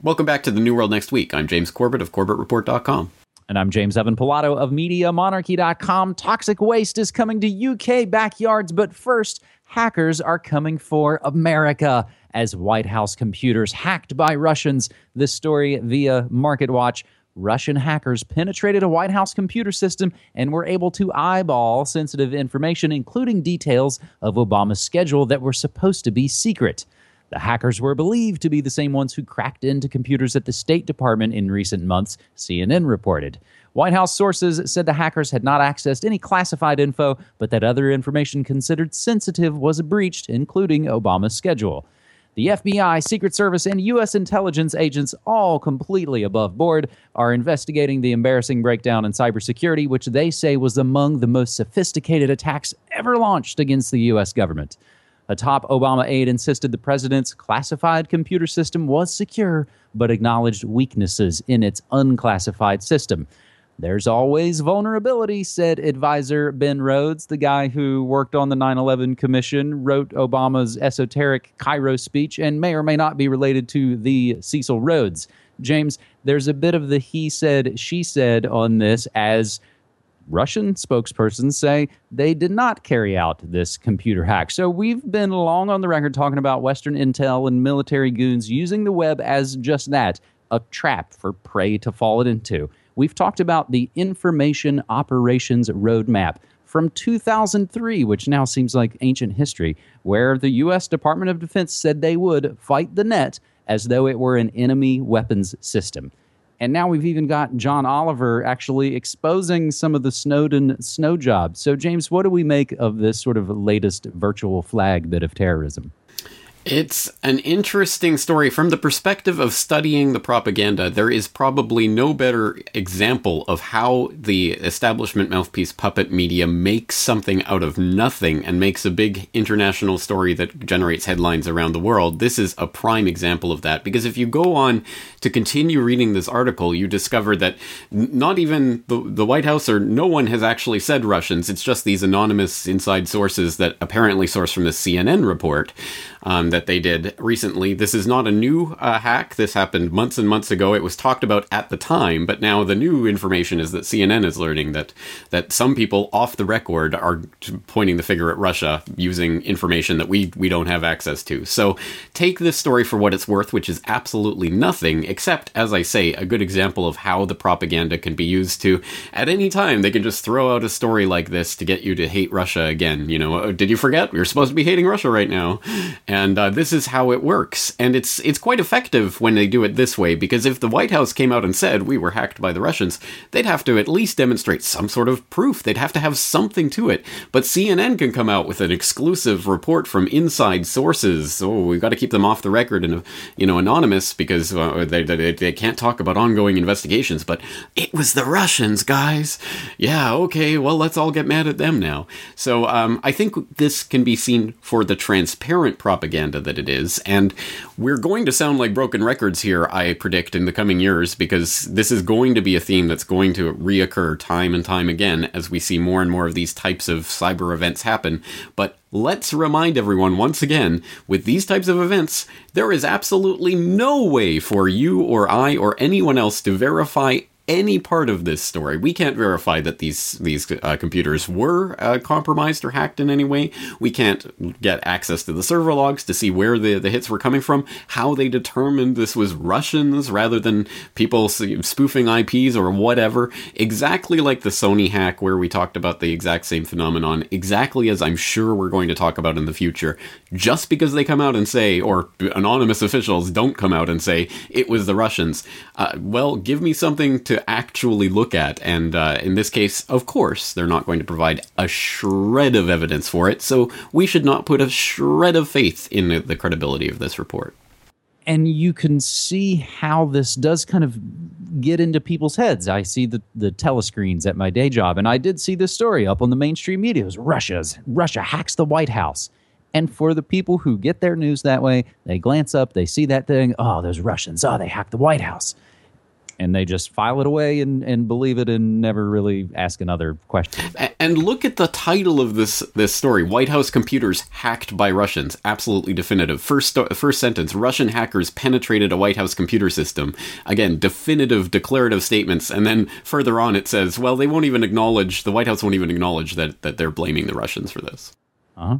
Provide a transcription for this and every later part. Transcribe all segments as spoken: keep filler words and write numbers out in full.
Welcome back to The New World Next Week. I'm James Corbett of Corbett Report dot com. And I'm James Evan Pilato of Media Monarchy dot com. Toxic waste is coming to U K backyards, but first, hackers are coming for America as White House computers hacked by Russians. This story via MarketWatch. Russian hackers penetrated a White House computer system and were able to eyeball sensitive information, including details of Obama's schedule that were supposed to be secret. The hackers were believed to be the same ones who cracked into computers at the State Department in recent months, C N N reported. White House sources said the hackers had not accessed any classified info, but that other information considered sensitive was breached, including Obama's schedule. The F B I, Secret Service, and U S intelligence agents, all completely above board, are investigating the embarrassing breakdown in cybersecurity, which they say was among the most sophisticated attacks ever launched against the U S government. A top Obama aide insisted the president's classified computer system was secure, but acknowledged weaknesses in its unclassified system. There's always vulnerability, said advisor Ben Rhodes, the guy who worked on the nine eleven Commission, wrote Obama's esoteric Cairo speech, and may or may not be related to the Cecil Rhodes. James, there's a bit of the he said, she said on this, as Russian spokespersons say they did not carry out this computer hack. So we've been long on the record talking about Western intel and military goons using the web as just that, a trap for prey to fall into. We've talked about the Information Operations Roadmap from two thousand three, which now seems like ancient history, where the U S Department of Defense said they would fight the net as though it were an enemy weapons system. And now we've even got John Oliver actually exposing some of the Snowden snow jobs. So, James, what do we make of this sort of latest virtual flag bit of terrorism? It's an interesting story. From the perspective of studying the propaganda, there is probably no better example of how the establishment mouthpiece puppet media makes something out of nothing and makes a big international story that generates headlines around the world. This is a prime example of that, because if you go on to continue reading this article, you discover that not even the, the White House or no one has actually said Russians. It's just these anonymous inside sources that apparently source from the C N N report. Um, that they did recently. This is not a new uh, hack. This happened months and months ago. It was talked about at the time, but now the new information is that C N N is learning that that some people off the record are pointing the finger at Russia using information that we we don't have access to. So take this story for what it's worth, which is absolutely nothing, except, as I say, a good example of how the propaganda can be used to, at any time, they can just throw out a story like this to get you to hate Russia again. You know, oh, did you forget? You're supposed to be hating Russia right now. And uh, this is how it works. And it's it's quite effective when they do it this way, because if the White House came out and said we were hacked by the Russians, they'd have to at least demonstrate some sort of proof. They'd have to have something to it. But C N N can come out with an exclusive report from inside sources. Oh, we've got to keep them off the record and, you know, anonymous, because uh, they, they, they can't talk about ongoing investigations. But it was the Russians, guys. Yeah, okay, well, let's all get mad at them now. So um, I think this can be seen for the transparent propaganda propaganda that it is. And we're going to sound like broken records here, I predict, in the coming years, because this is going to be a theme that's going to reoccur time and time again as we see more and more of these types of cyber events happen. But let's remind everyone once again, with these types of events, there is absolutely no way for you or I or anyone else to verify any part of this story. We can't verify that these these uh, computers were uh, compromised or hacked in any way. We can't get access to the server logs to see where the, the hits were coming from, how they determined this was Russians rather than people spoofing I Ps or whatever. Exactly like the Sony hack, where we talked about the exact same phenomenon, exactly as I'm sure we're going to talk about in the future. Just because they come out and say, or anonymous officials don't come out and say, it was the Russians, uh, well, give me something to actually look at. And uh, in this case, of course, they're not going to provide a shred of evidence for it. So we should not put a shred of faith in the, the credibility of this report. And you can see how this does kind of get into people's heads. I see the, the telescreens at my day job, and I did see this story up on the mainstream media. It was Russia's, Russia hacks the White House. And for the people who get their news that way, they glance up, they see that thing, oh, those Russians, oh, they hacked the White House. And they just file it away and, and believe it and never really ask another question. And look at the title of this this story. White House computers hacked by Russians. Absolutely definitive. First first sentence, Russian hackers penetrated a White House computer system. Again, definitive, declarative statements. And then further on it says, well, they won't even acknowledge, the White House won't even acknowledge that, that they're blaming the Russians for this. Uh-huh.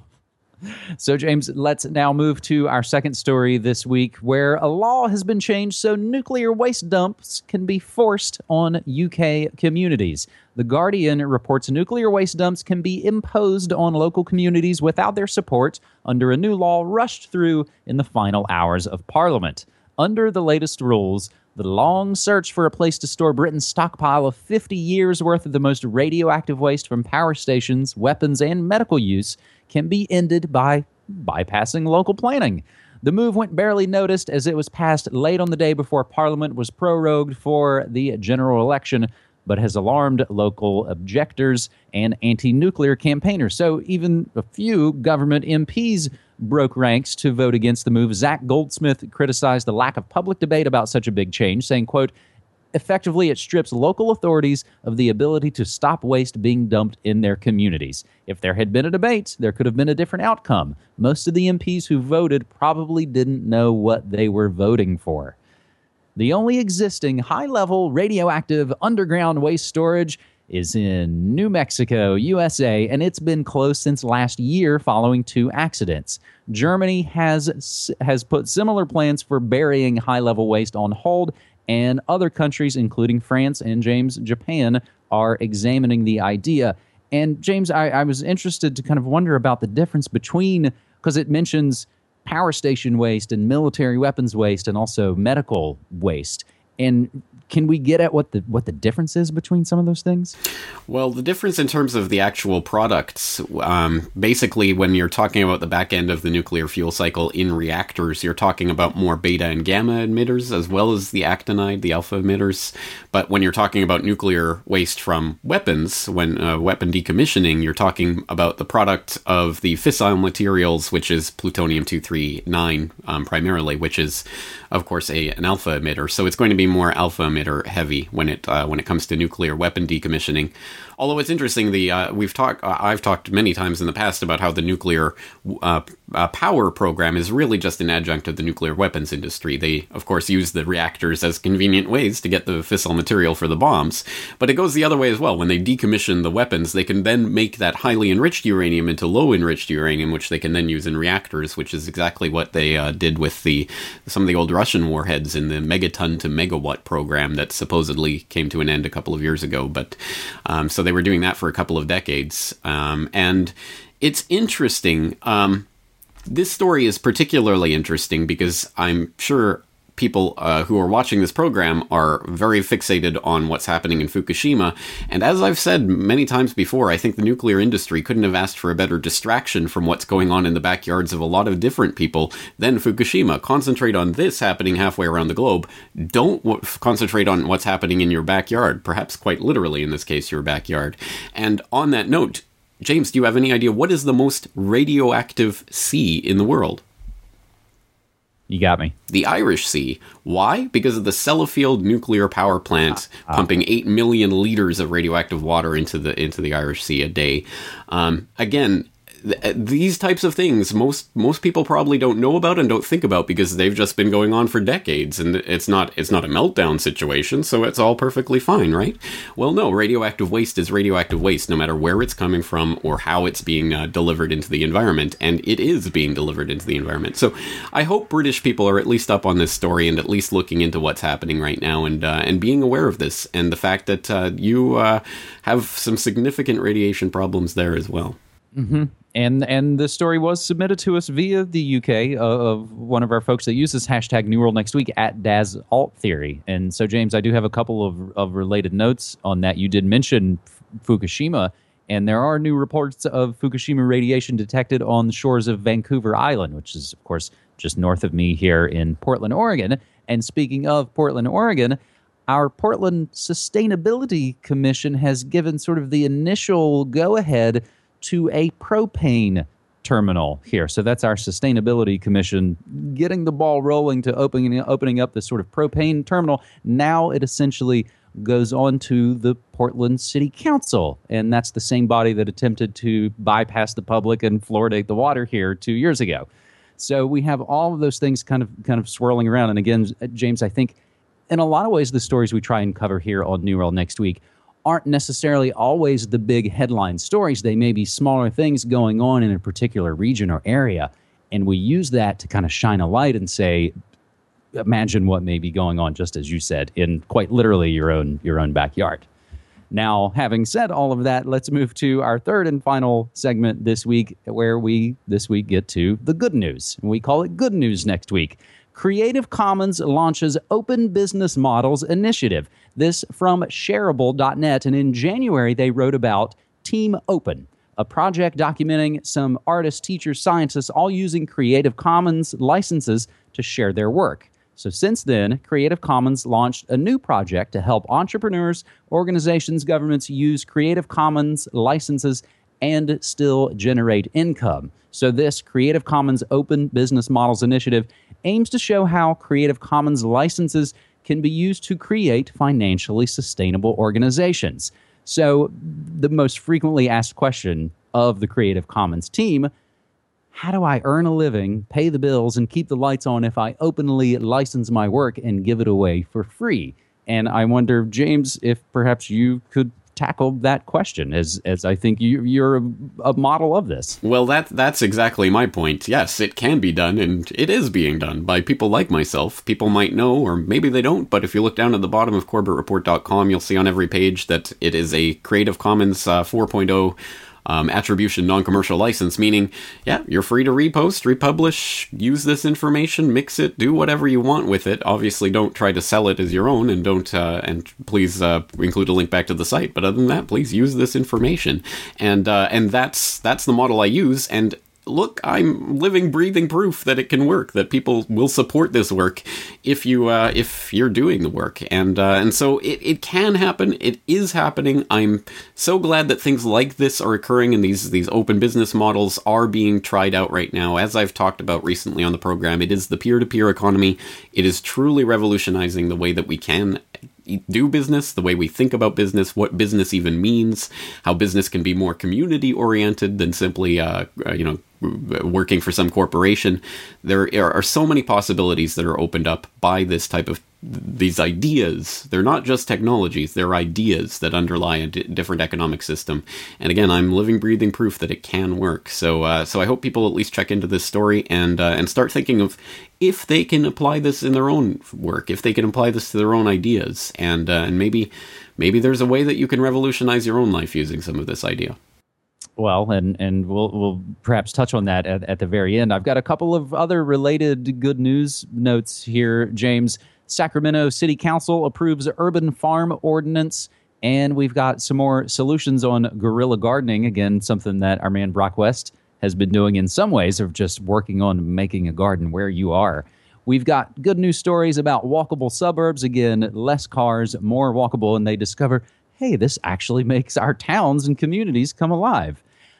So, James, let's now move to our second story this week, where a law has been changed so nuclear waste dumps can be forced on U K communities. The Guardian reports nuclear waste dumps can be imposed on local communities without their support under a new law rushed through in the final hours of Parliament. Under the latest rules, the long search for a place to store Britain's stockpile of fifty years' worth of the most radioactive waste from power stations, weapons, and medical use can be ended by bypassing local planning. The move went barely noticed as it was passed late on the day before Parliament was prorogued for the general election, but has alarmed local objectors and anti-nuclear campaigners. So even a few government M Ps broke ranks to vote against the move. Zach Goldsmith criticized the lack of public debate about such a big change, saying, quote, effectively, it strips local authorities of the ability to stop waste being dumped in their communities. If there had been a debate, there could have been a different outcome. Most of the M Ps who voted probably didn't know what they were voting for. The only existing high-level radioactive underground waste storage is in New Mexico, U S A, and it's been closed since last year following two accidents. Germany has has put similar plans for burying high-level waste on hold, and other countries, including France and, James, Japan, are examining the idea. And, James, I, I was interested to kind of wonder about the difference between, because it mentions power station waste and military weapons waste and also medical waste. And can we get at what the what the difference is between some of those things? Well, the difference in terms of the actual products, um, basically when you're talking about the back end of the nuclear fuel cycle in reactors, you're talking about more beta and gamma emitters as well as the actinide, the alpha emitters. But when you're talking about nuclear waste from weapons, when uh, weapon decommissioning, you're talking about the product of the fissile materials, which is plutonium two thirty-nine um, primarily, which is, of course, a an alpha emitter. So it's going to be more alpha emitter heavy when it uh, when it comes to nuclear weapon decommissioning. Although it's interesting, the uh, we've talked uh, I've talked many times in the past about how the nuclear uh, uh, power program is really just an adjunct of the nuclear weapons industry. They, of course, use the reactors as convenient ways to get the fissile material for the bombs, but it goes the other way as well. When they decommission the weapons, they can then make that highly enriched uranium into low enriched uranium, which they can then use in reactors, which is exactly what they uh, did with the some of the old Russian warheads in the megaton to megawatt program that supposedly came to an end a couple of years ago. But um, so they were doing that for a couple of decades. Um, and it's interesting. Um, this story is particularly interesting because I'm sure people uh, who are watching this program are very fixated on what's happening in Fukushima. And as I've said many times before, I think the nuclear industry couldn't have asked for a better distraction from what's going on in the backyards of a lot of different people than Fukushima. Concentrate on this happening halfway around the globe. Don't w- concentrate on what's happening in your backyard, perhaps quite literally in this case, your backyard. And on that note, James, do you have any idea what is the most radioactive sea in the world? You got me. The Irish Sea. Why? Because of the Sellafield nuclear power plant uh, uh, pumping eight million liters of radioactive water into the into the Irish Sea a day. Um, again, th- these types of things most most people probably don't know about and don't think about because they've just been going on for decades, and it's not it's not a meltdown situation, so it's all perfectly fine, right? Well, no, radioactive waste is radioactive waste, no matter where it's coming from or how it's being uh, delivered into the environment, and it is being delivered into the environment. So I hope British people are at least up on this story and at least looking into what's happening right now and uh, and being aware of this and the fact that uh, you uh, have some significant radiation problems there as well. Mm-hmm. And and the story was submitted to us via the U K uh, of one of our folks that uses hashtag New World Next Week at Daz Alt Theory. And so, James, I do have a couple of, of related notes on that. You did mention Fukushima, and there are new reports of Fukushima radiation detected on the shores of Vancouver Island, which is, of course, just north of me here in Portland, Oregon. And speaking of Portland, Oregon, our Portland Sustainability Commission has given sort of the initial go-ahead to a propane terminal here. So that's our Sustainability Commission getting the ball rolling to opening opening up this sort of propane terminal. Now it essentially goes on to the Portland City Council, and that's the same body that attempted to bypass the public and fluoridate the water here two years ago. So we have all of those things kind of kind of swirling around. And again, James, I think in a lot of ways the stories we try and cover here on New World Next Week aren't necessarily always the big headline stories. They may be smaller things going on in a particular region or area, and we use that to kind of shine a light and say, imagine what may be going on, just as you said, in quite literally your own your own backyard. Now, having said all of that, let's move to our third and final segment this week, where we this week get to the good news. And we call it Good News Next Week. Creative Commons launches Open Business Models Initiative. This from shareable dot net. And in January, they wrote about Team Open, a project documenting some artists, teachers, scientists, all using Creative Commons licenses to share their work. So since then, Creative Commons launched a new project to help entrepreneurs, organizations, governments use Creative Commons licenses and still generate income. So this Creative Commons Open Business Models Initiative aims to show how Creative Commons licenses can be used to create financially sustainable organizations. So the most frequently asked question of the Creative Commons team: how do I earn a living, pay the bills, and keep the lights on if I openly license my work and give it away for free? And I wonder, James, if perhaps you could tackle that question, as as I think you, you're a, a model of this. Well, that that's exactly my point. Yes, it can be done, and it is being done by people like myself. People might know, or maybe they don't, but if you look down at the bottom of Corbett Report dot com, you'll see on every page that it is a Creative Commons uh, four point oh Um, attribution non-commercial license, meaning, yeah, you're free to repost, republish, use this information, mix it, do whatever you want with it. Obviously, don't try to sell it as your own, and don't, uh, and please uh, include a link back to the site. But other than that, please use this information. And uh, and that's that's the model I use. And look, I'm living, breathing proof that it can work, that people will support this work if you uh, if you're doing the work, and uh, and so it, it can happen. It is happening. I'm so glad that things like this are occurring, and these these open business models are being tried out right now. As I've talked about recently on the program, it is the peer-to-peer economy. It is truly revolutionizing the way that we can do business, the way we think about business, what business even means, how business can be more community oriented than simply, uh, you know, working for some corporation. There are so many possibilities that are opened up by this type of these ideas. They're not just technologies, they're ideas that underlie a d- different economic system. And again, I'm living, breathing proof that it can work. So uh, so I hope people at least check into this story and uh, and start thinking of if they can apply this in their own work, if they can apply this to their own ideas. And, uh, and maybe maybe there's a way that you can revolutionize your own life using some of this idea. Well, and and we'll we'll perhaps touch on that at, at the very end. I've got a couple of other related good news notes here, James. Sacramento City Council approves urban farm ordinance, and we've got some more solutions on guerrilla gardening. Again, something that our man Brock West has been doing in some ways, of just working on making a garden where you are. We've got good news stories about walkable suburbs. Again, less cars, more walkable, and they discover, hey, this actually makes our towns and communities come alive.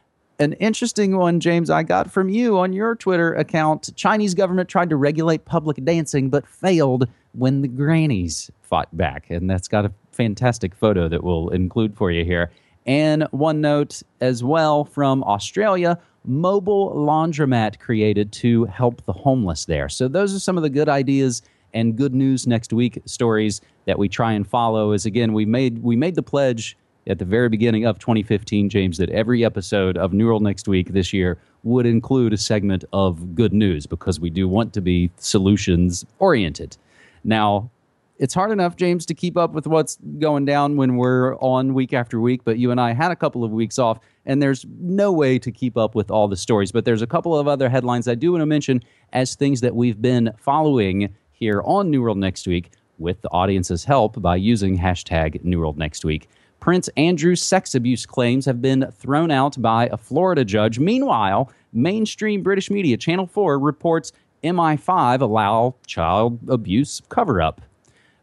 An interesting one, James, I got from you on your Twitter account. Chinese government tried to regulate public dancing, but failed when the grannies fought back. And that's got a fantastic photo that we'll include for you here. And one note as well from Australia, mobile laundromat created to help the homeless there. So those are some of the good ideas and good news next week stories that we try and follow. As again, we made we made the pledge at the very beginning of twenty fifteen, James, that every episode of New World Next Week this year would include a segment of good news, because we do want to be solutions oriented. Now, it's hard enough, James, to keep up with what's going down when we're on week after week, but you and I had a couple of weeks off, and there's no way to keep up with all the stories. But there's a couple of other headlines I do want to mention as things that we've been following here on New World Next Week with the audience's help by using hashtag New World Next Week. Prince Andrew's sex abuse claims have been thrown out by a Florida judge. Meanwhile, mainstream British media, Channel four, reports M I five allow child abuse cover-up.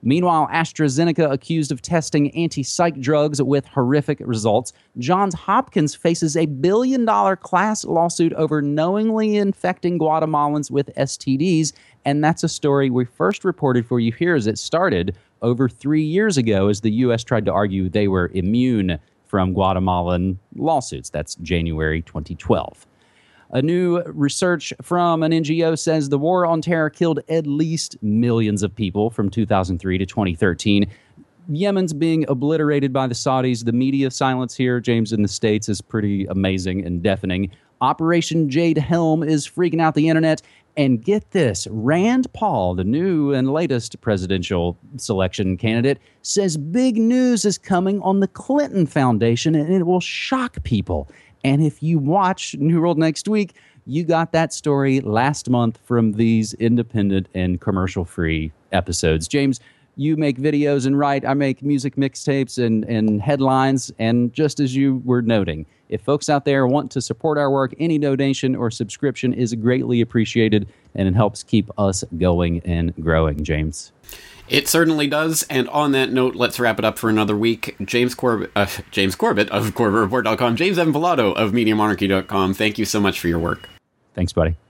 Meanwhile, AstraZeneca accused of testing anti-psych drugs with horrific results. Johns Hopkins faces a billion-dollar class lawsuit over knowingly infecting Guatemalans with S T Ds, and that's a story we first reported for you here as it started over three years ago as the U S tried to argue they were immune from Guatemalan lawsuits. That's January twenty twelve. A new research from an N G O says the war on terror killed at least millions of people from two thousand three to twenty thirteen. Yemen's being obliterated by the Saudis. The media silence here, James, in the States is pretty amazing and deafening. Operation Jade Helm is freaking out the internet. And get this, Rand Paul, the new and latest presidential selection candidate, says big news is coming on the Clinton Foundation and it will shock people. And if you watch New World Next Week, you got that story last month from these independent and commercial-free episodes. James, you make videos and write. I make music mixtapes and, and headlines. And just as you were noting, if folks out there want to support our work, any donation or subscription is greatly appreciated, and it helps keep us going and growing, James. It certainly does. And on that note, let's wrap it up for another week. James Corbett, uh, James Corbett of Corbett Report dot com, James Evan Pilato of Media Monarchy dot com. Thank you so much for your work. Thanks, buddy.